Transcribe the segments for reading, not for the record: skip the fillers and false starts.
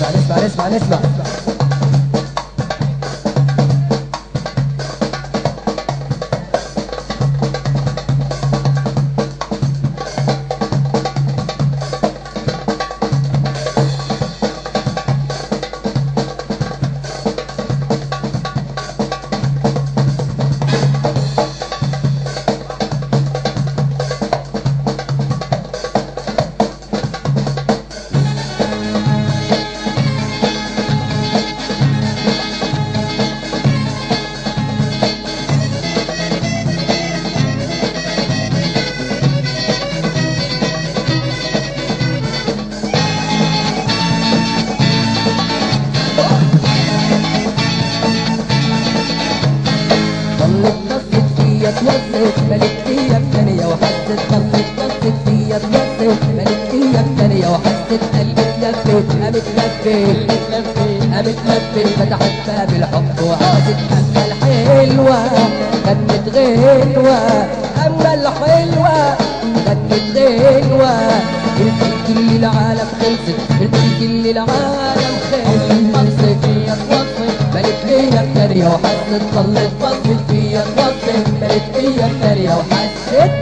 نسمع. اتوظف ملك ايام تانية وحسيت ضلت بصت فيا اتوظف ملك ايام تانية وحسيت قلبي اتلفت قامت لفت فتحت باب الحب وعادت اما الحلوة غنت غنوة اما الحلوة غنت غنوة قلت كل العالم خلصت كل العالم خلصت فيا اتوظف ملك ايام تانية وحسيت ضلت بصت فيا اتوظف ملك ايام تانية وحسيت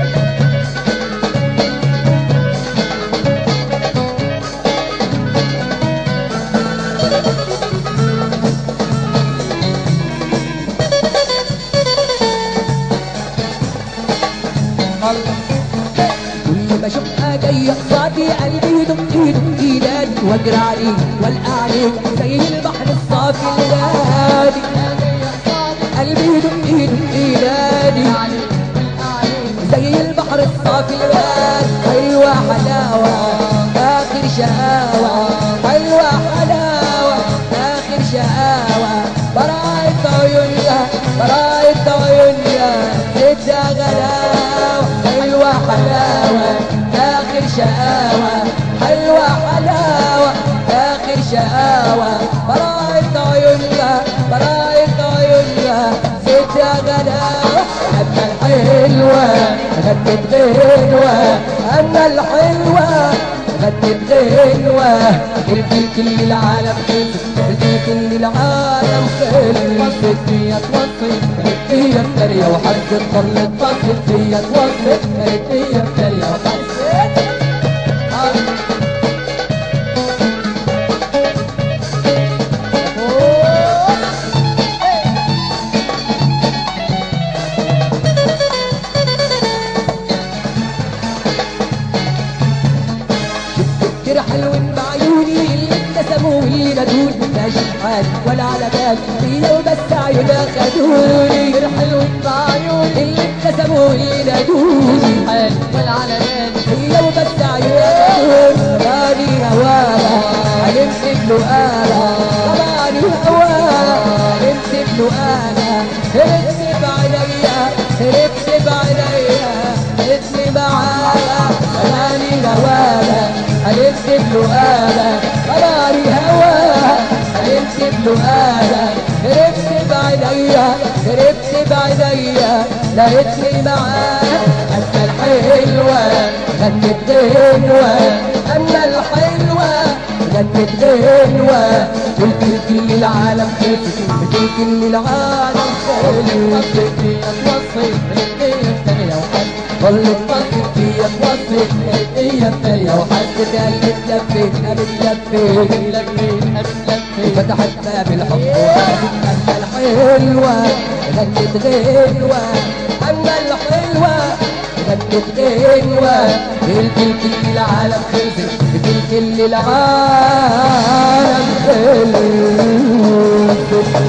كل ما اشوفها جايه قصادي قلبي يدق ايداني واجري عليك والقى عليك زي البحر الصافي الهادي قلبي يدق ايداني زي البحر الصافي الهادي ايوه حلاوه اخر شقاوه ايوه حلاوه اخر شقاوه براية عيونها زيتها غلاوه حلوة حلاوة آخر شقاوة حلوة حلاوة آخر شقاوة براية عيونها زيتها غلاوة أما الحلوة غنت غنوة أما الحلوة غنت غنوة قلت كل العالم خلصت كل العالم خلصت فيا اتوصت فيا الترية وحسيت ضلت بصت فيا اتوصت فيا الترية وحسيت كتير حلوين بعيوني اللي ابتسموا واللي نادوني ماشي حالي ولا على بالي هي وبس عيونها خدوني كتير حلوين بعيوني اللي ابتسموا واللي نادوني حالي ولا على بالي هي وبس عيونها راني هواها هنمسك له آلة راني هواها هنمسك له آلة هربت بعينيا هربت معاها راني هواها هنمسك له آلة راني هواها هنمسك له آلة هربت بعينيا لقيتني معاها أما الحلوة غنت غنوة أما الحلوة غنت غنوة قلت كل العالم خلصت كل العالم خلصت فيا اتوصت التانية وحسيت ضلت بصت فيا اتوصت هي التانية وحسيت قلبي اتلفت فتحت باب الحب وعادت أما الحلوة غنت غنوة أما الحلوة غنت غنوة قلت كل العالم خلصت كل العالم خلصت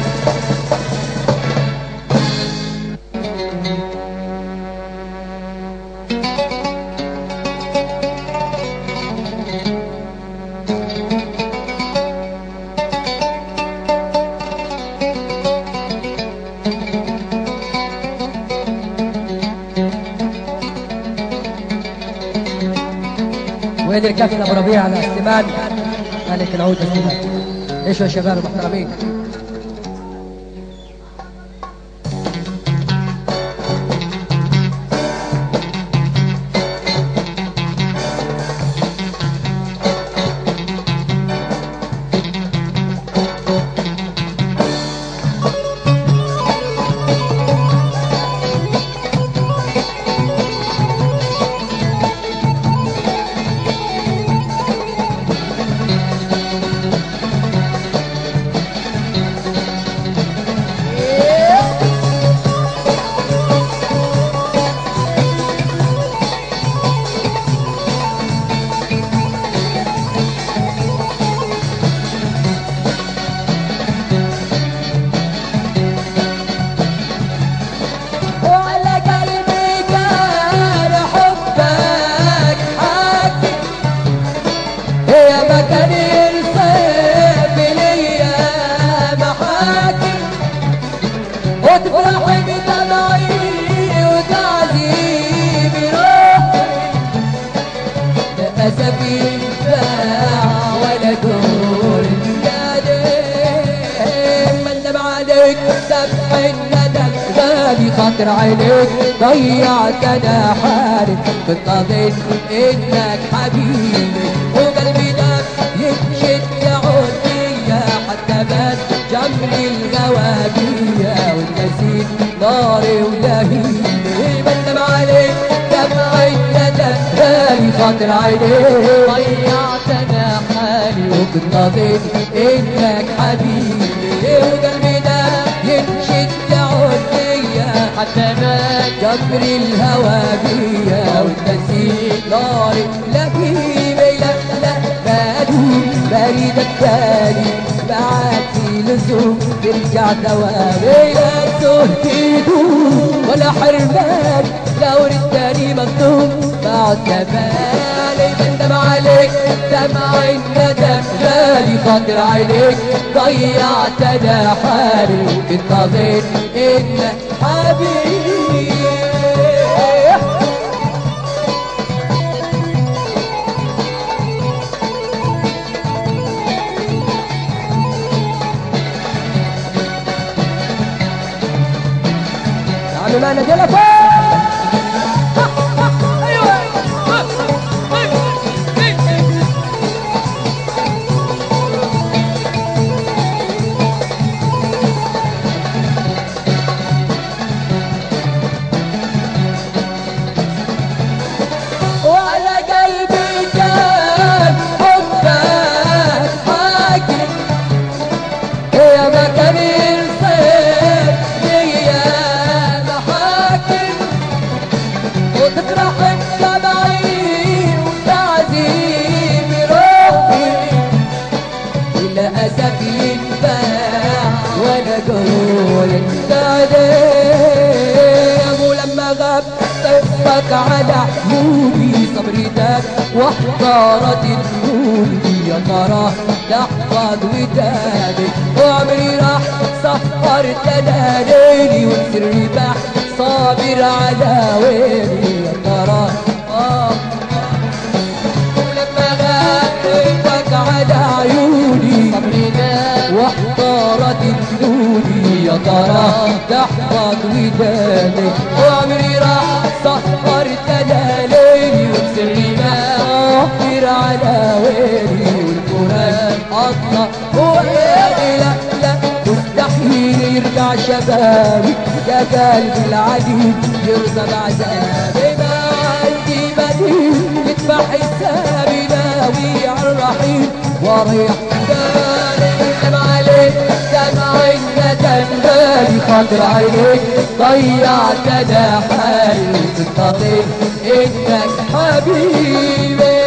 وين الكابتن ابو ربيع على السمان ملك العود السمان ايش يا شباب المحترمين خاطر عينيك ضيعت انا حالي كنت اظن انك حبيبي وقلبي ده ينشد يعود فيا حتى بات جمري الغوابية والنسيت ناري ولهيبي بندم عليك دمعي ندم غالي خاطر عينيك ضيعت انا حالي وكنت اظن انك حبيبي وقلبي ده ينشد يعود فيا حتى بات جمري الهوى بيا والنسيت ناري لهيبي لا لا بريد التالي بعد في لزوم ترجع دوامي لا تهديد ولا حرمان لو رداني مكتوب بعد كمالي بندم عليك دمع الندم غالي خاطر عينيك ضيعت انا حالي وكنت اظن انك حبيبي ما نجلك وعلى قلبي كان حبك حاكم يا مكان الصيف ليا محاكم وتطرح الدمعي وتعذيب روحي للأسف ينفع وانا اقول تعذيب ولما غاب طفك على عيوني صبري داب واحتارت دموعي يا ترى تحفظ ودادك وعمري راح سهرت انا ليلي وسري بح صابر على ويلي يا ترى ولما غاب طفك على عيوني صبري داب واحتارت دموعي يا ترى تحفظ ودادك وعمري راح سهرت انا ليلي وبسري ما صابر على ويلي والقرآن اطلع هو لا لا مستحيل يرجع شبابي يا قلبي العليم يرضى بعذابي ما عندي بديل يدفع حسابي ناوي على الرحيل واريح بالي بندم عليك دمع الندم غالي خاطر عينيك ضيعت انا حالي كنت اظن انك حبيبي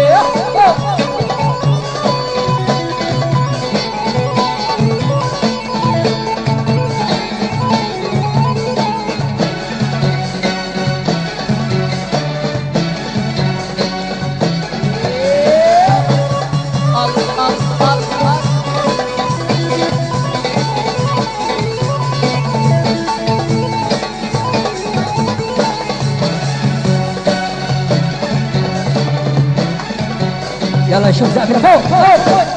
يلا شوف زقفنا فوق فوق فوق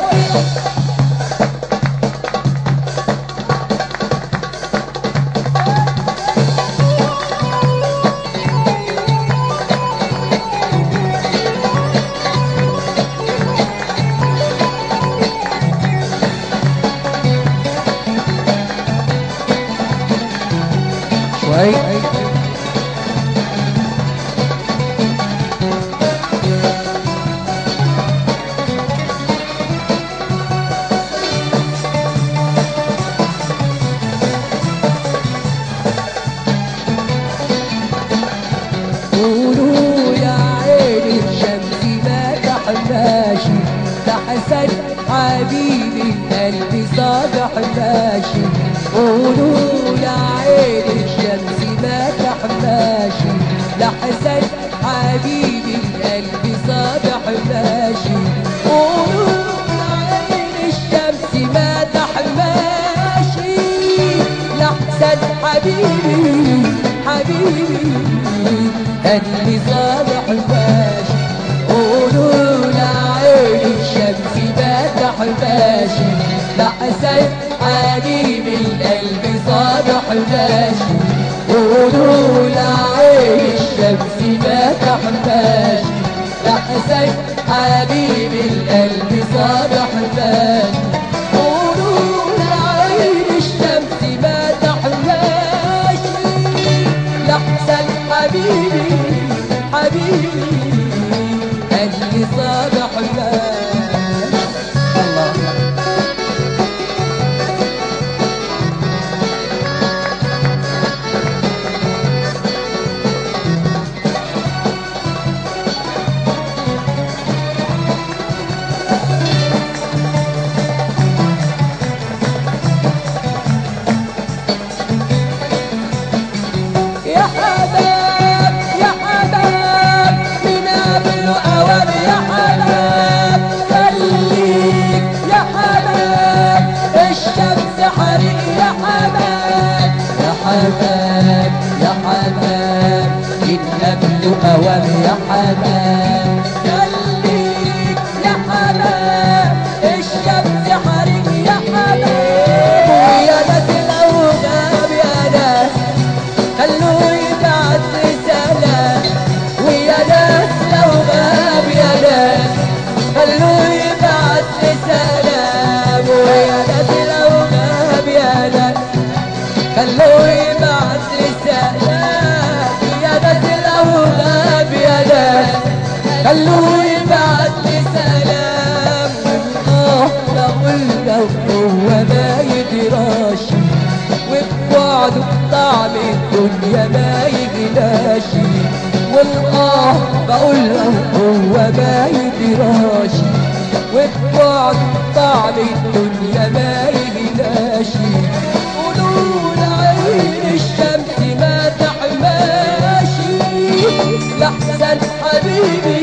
شوي قولوا يا عيني الشمس ما تحماشي تحسن حبيبي قلبي صادح ماشي قولوا يا عيني الشمس ما تحماشي لحسن حبيبي قلبي صادح ماشي قولوا يا عيني الشمس ما تحماشي لحسن حبيبي حبيبي اللي صالح الباشا قولوا لعين الشمس باتح الباشا لحسن حبيب القلب صالح الباشا قولوا لعين الشمس ما تحماش لحسن حبيب القلب صابح ماشي قولوا لعين الشمس ما تحماش لحسن حبيبي اللي صابح ماشي الله يا حمام النبل أوام يا حمام خليك يا حمام الشمس حريق يا حمام ويا ناس لو غاب يا ناس خلوه يبعت رسالة ويا ناس لو غاب يا ناس خلوه يبعت رسالة ويا ناس لو غاب يا ناس خلوه يبعت رسالة يا ناس لو غاب يا ناس خلوه يبعت رسالة بقول له هو ما يدراش وبوعده طعم الدنيا ما يجناش بقول له هو ما يدراش وبوعده طعم الدنيا ما يجناش الشمس ما تحماش لحسن حبيبي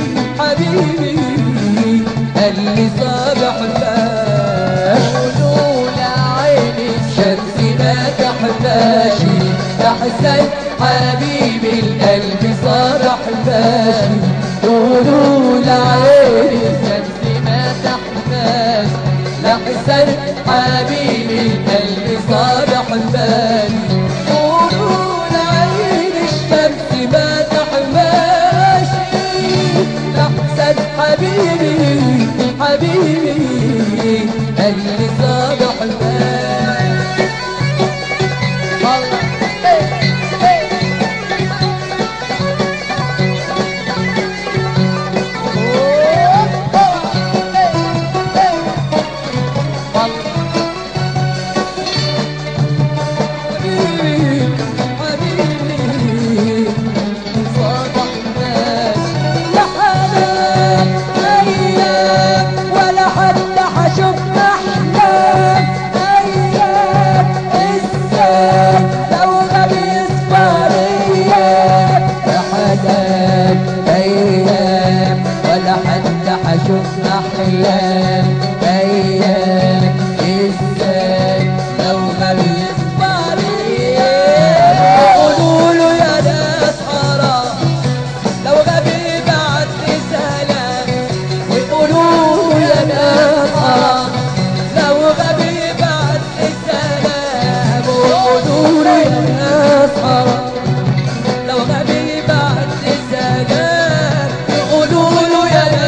اللي صابح ماش قولوا لعين الشمس ما تحماش لحسن حبيبي القلب صابح ماشي قولوا لعين الشمس ما تحماش لحسن حبيبي القلب صابح ماشي قولوا لعين الشمس ما تحماش لحسن حبيبي اللي صابح ماشي شفنا أحلام أيام إزاي لو غبي صبارية قولوا له يا ناس حرام لو غبي بعت لي سلام وقولوا له يا ناس حرام لو غبي بعت لي سلام وقولوا له يا ناس حرام لو غبي بعت لي سلام وقولوا له يا ناس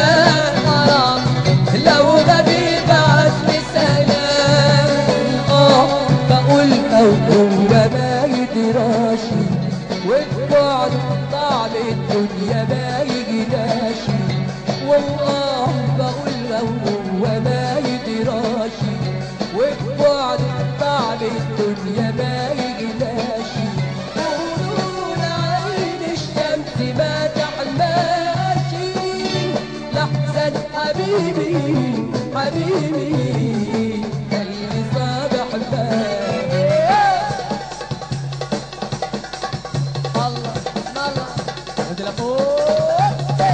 لو غبي بعت لي سلام بقول هو ما يدراشي وبعد طعم الدنيا ما يجناشي والله بقول هو ما يدراشي وبعد طعم الدنيا ما يجناشي قولوا لعين الشمس ما تحماشي لحسن حبيبي اللي صابح الله ودي لفوق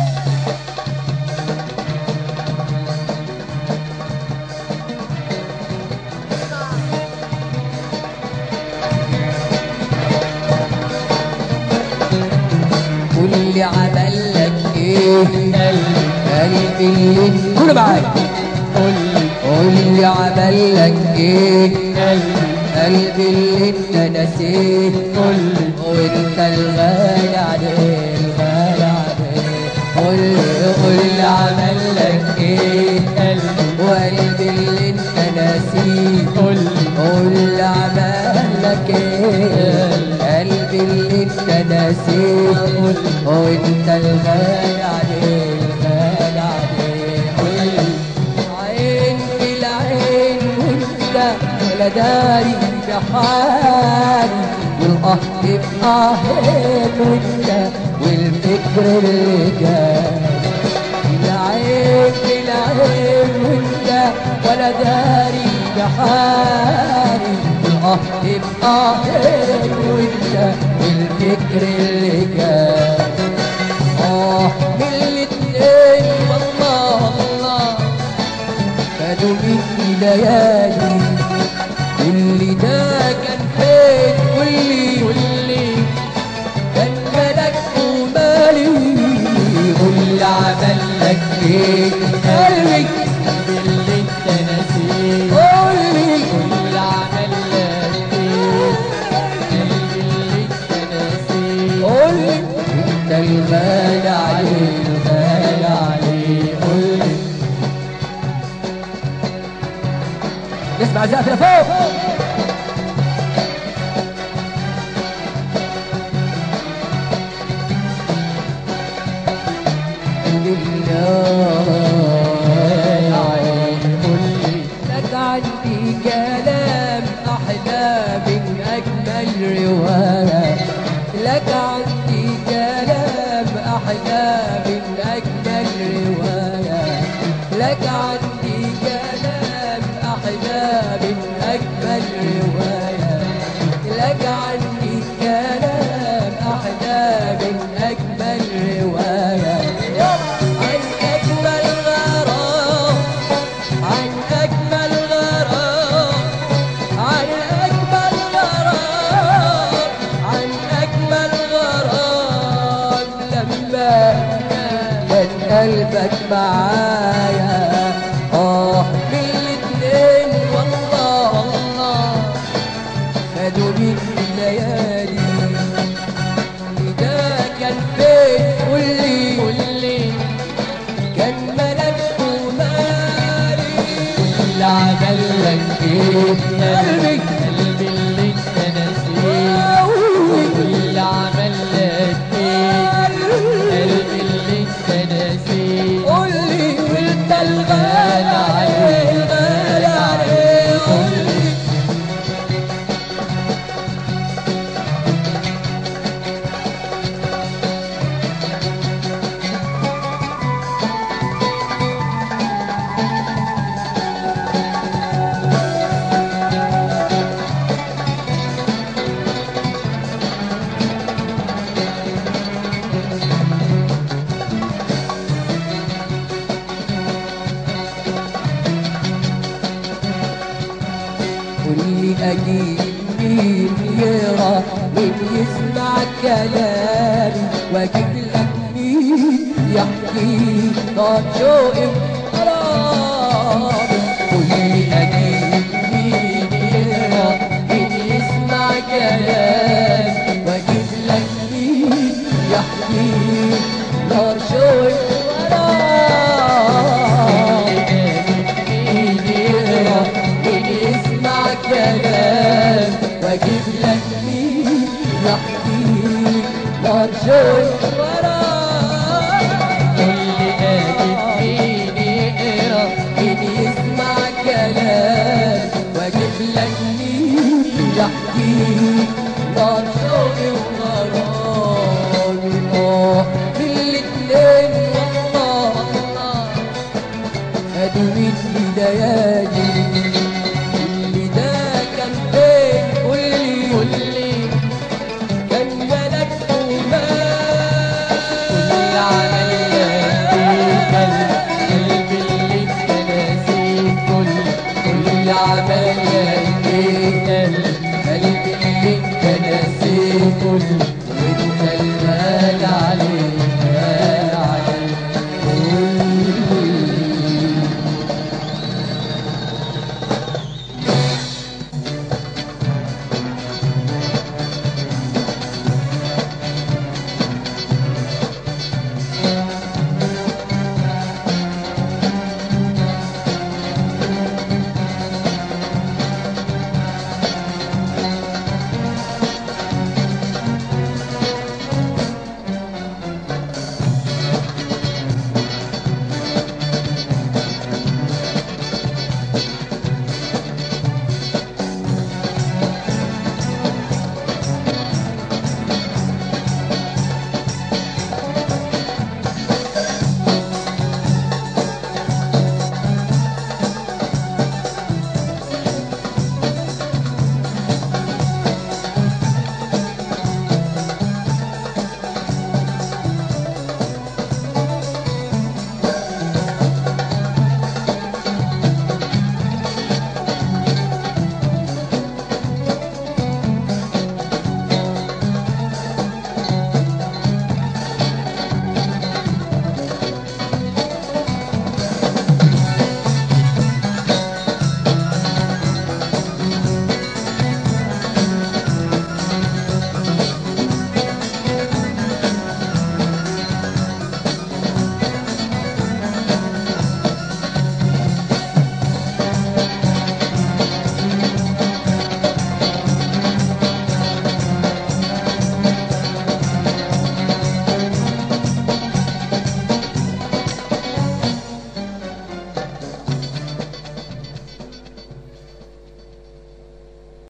قول لي عمل لك ايه قلبي اللي قولوا معايا قول لي عمل لك ايه قلبي اللي انت نسيت قول وانت الغالي عليه الغالي عليه. قول لي عمل لك ايه قلبي وقلبي اللي انت ناسيه. قول لي عمل لك ايه قلبي اللي انت ناسيه. وانت الغالي عليه الغالي عليه. عين في العين وانت ولا داري بحالي والقهر في قهرين وانت والفكر اللي جاي. العين في العين وانت ولا داري بحالي والقهر في قهرين وانت والفكر اللي جاي. من الاتنين والله الله خدوا مني ليالي. واللي ده كان فين واللي كان ملك ومالي. واللي عمل لك ايه قلبي اللي انت ناسيه. قولي واللي عمل لك ايه قلبي اللي انت ناسيه. قولي انت الغالي عليه الغالي عليه. قولي نسمع زقفة فوق. لك عندي كلام أحلى من أجمل رواية. لك عندي كلام أحلى من أجمل رواية. لك عندي كلام أحلى من أجمل رواية. لك عندي كلام أحلى من أجمل رواية. عن أجمل غرام عن أجمل غرام عن أجمل غرام عن أجمل غرام. لما كان قلبك معايا من الاتنين والله الله خدوا مني ليالي. ده كان فين قولي كان ملك ومالي. واللي عمل لك ايه قلبي اللي انت ناسيه. واللي عمل لك ايه قلبي اللي انت ناسيه. قولي وانت الغالي عليه الغالي عليه. قولي واللي أجيب مين يرى مين يسمع كلامي وأجيب لك مين يحكي نار شوقي وغرامي. واللي أجيب مين يرى مين يسمع كلامي وأجيب لك مين يحكي نار شوقي وغرامي. مين يرى مين يسمع كلام واجيب لك مين يحكي نار شوي وراك. اللي قادر مين يقرا مين يسمع كلام واجيب لك مين يحكي نار شوي وراك. في الاتنين والله الله خدوا مني ليالي. كان ملك ومال. واللي عمل لك ايه قلبي اللي انت ناسيه. واللي عمل لك ايه قلبي اللي انت ناسيه.